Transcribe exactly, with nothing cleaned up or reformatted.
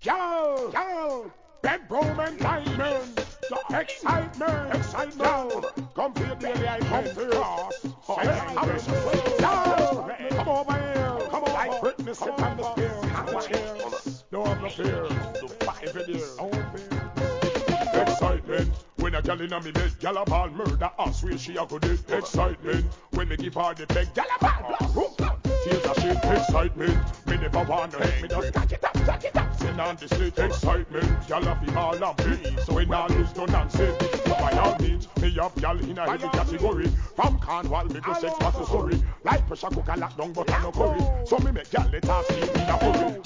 Yo, yo, bedroom entertainment, the excitement, excitement. Come feel baby, I come to cross. Yo, come over here, come over. Like Britney, sit on the stairs. No, I'm not fear. If it is, excitement. When a gal inna me bed, gal a ball murder. I swear she a good it. Excitement. When me give her the peg, gal a ball. Tears a shit. Excitement. Me never wanna hate me, just catch it up, catch it up. Send on the street. Excitement. Gal a fi ball and play, so we not lose no nonsense. By all means, me up gal inna every category. From Cornwall me go sex pass to Surrey. Like pressure cooker lock down but I no curry. So me make gal let her sleep in a hurry.